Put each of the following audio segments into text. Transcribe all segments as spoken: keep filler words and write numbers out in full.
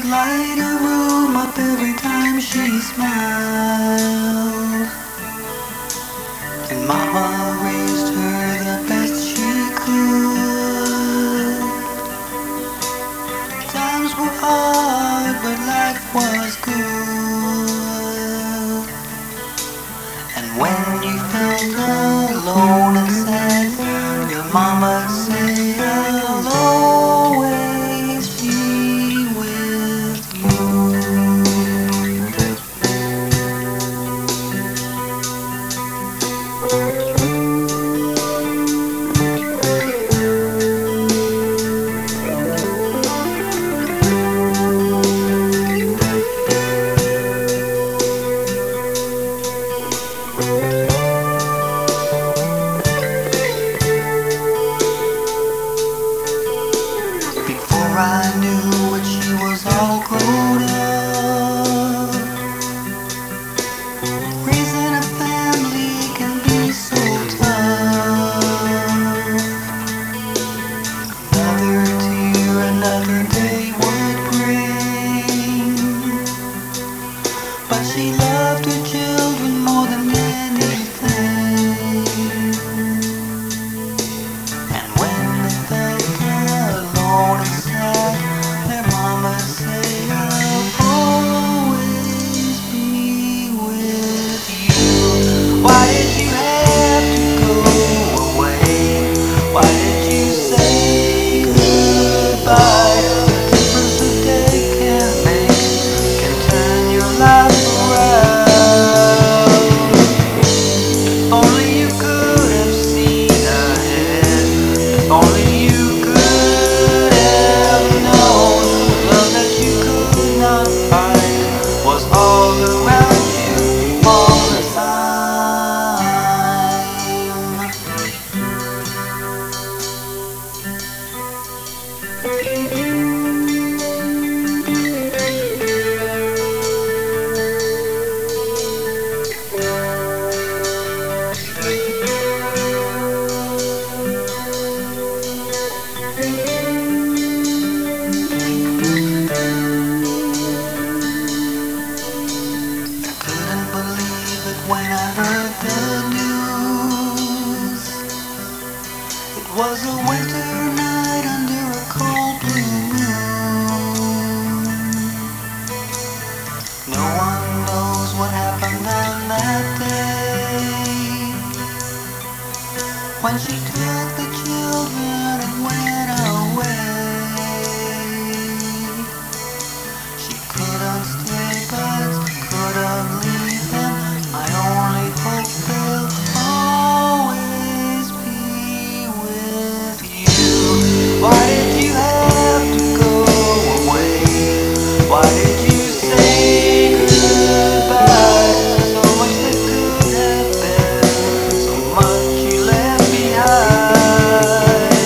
light a room up every time she smiled. And Mama raised her the best she could. Times were hard, but life was good. And when you felt alone and sad, your mama said, I'll always be with you. Before I knew what she was all grown up, raising a family can be so tough. Another tear, another day would bring, but she loved her children more than anything. And when they felt alone and sad, their mama say, I'll always be with you. Why did you have to go away? Why did you say goodbye? The difference a day can make can turn your life around. If only you could have seen ahead. If only you could have known the love that you could not find was all around you all the couldn't believe it when I heard the news. It was a winter night under a cold blue moon. No one knows what happened on that day, when she took the children and went away. She couldn't stay but couldn't leave them. I only hope they'll always be with you. Why did you have to go away? Why did you say goodbye? So much that could have been, so much you left behind.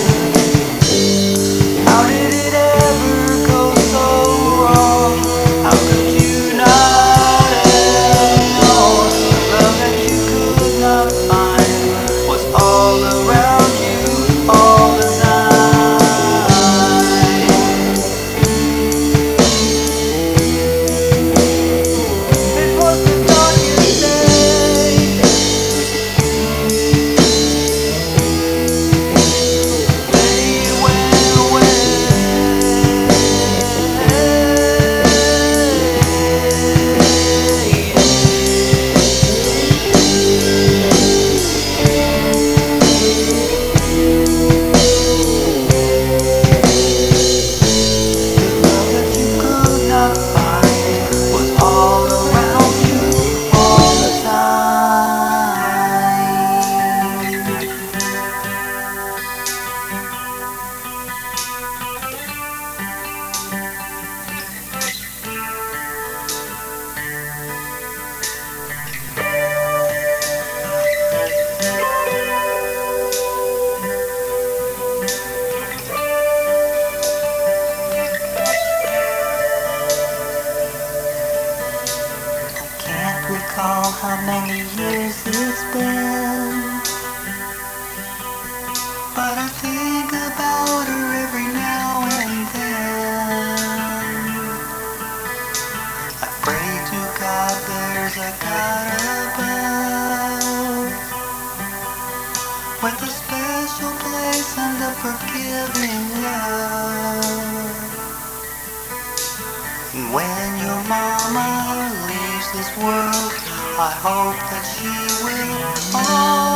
How did it ever go so wrong? How could you not have known the love that you could not find was all around you all the time? It was the darkest day. They went away. The love that you could not find was all around you all the Can't recall how many years it's been, but I think about her every now and then. When your mama leaves this world, I hope that she will